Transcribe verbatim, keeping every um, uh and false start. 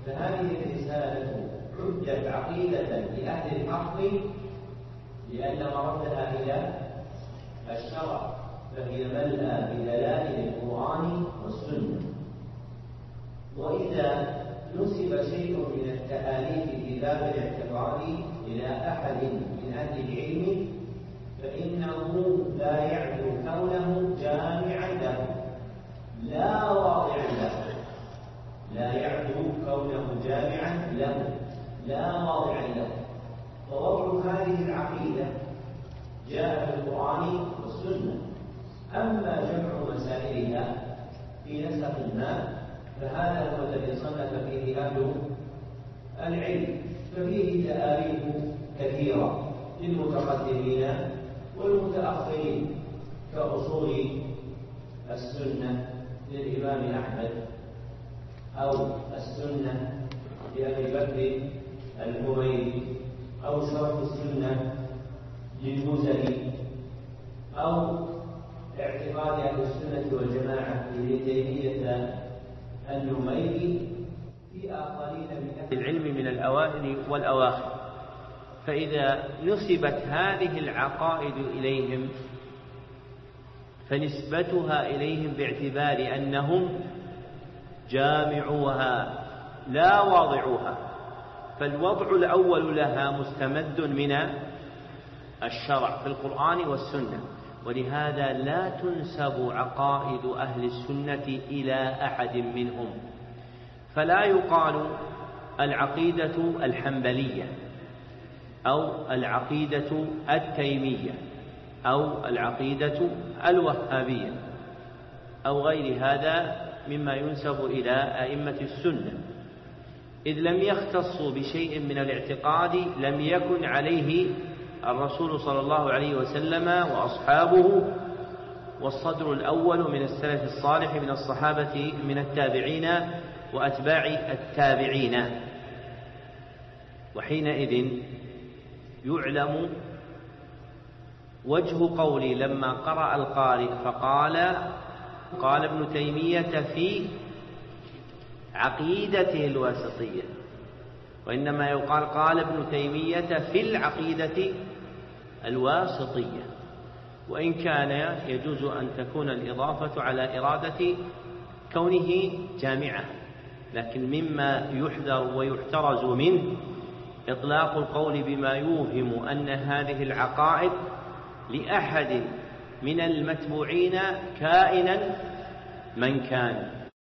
فهذه الرسالة عدت عقيدة لأهل الحق لأن مردها إلى الشرع، فهي ملأى بدلائل القرآن والسنة. وإذا نسب شيء من التآليف في باب الاعتقاد إلى أحد من أهل العلم فإنه لا يعدو كونه جامعا له لا واضعا له، لا يعدو كونه جامعا له لا واضعا له. فوضع هذه العقيدة جاء في القرآن والسنة. أما جمع مسائلها في نسق ما فهذا هو الذي صنف فيه أهل العلم، ففيه تآليف كثيرة للمتقدمين والمتأخرين كأصول السنة للإمام أحمد، أو السنة لأبي بكر الحميدي، أو شرح السنة للمزني، أو اعتقاد أهل السنة والجماعة لابن تيمية النميري في آخرين من أهل العلم من الأوائل والأواخر. فإذا نسبت هذه العقائد إليهم فنسبتها إليهم باعتبار أنهم جامعوها لا واضعوها، فالوضع الأول لها مستمد من الشرع في القرآن والسنة، ولهذا لا تنسب عقائد أهل السنة إلى أحد منهم. فلا يقال العقيدة الحنبلية أو العقيدة التيمية أو العقيدة الوهابية أو غير هذا مما ينسب إلى أئمة السنة، إذ لم يختصوا بشيء من الاعتقاد لم يكن عليه الرسول صلى الله عليه وسلم وأصحابه والصدر الأول من السلف الصالح من الصحابة من التابعين وأتباع التابعين. وحينئذ يعلم وجه قولي لما قرأ القارئ فقال قال ابن تيمية في عقيدته الواسطية، وإنما يقال قال ابن تيمية في العقيدة الواسطية، وإن كان يجوز أن تكون الإضافة على إرادة كونه جامعة، لكن مما يحذر ويحترز منه إطلاق القول بما يوهم أن هذه العقائد لأحد من المتبوعين كائنا من كان،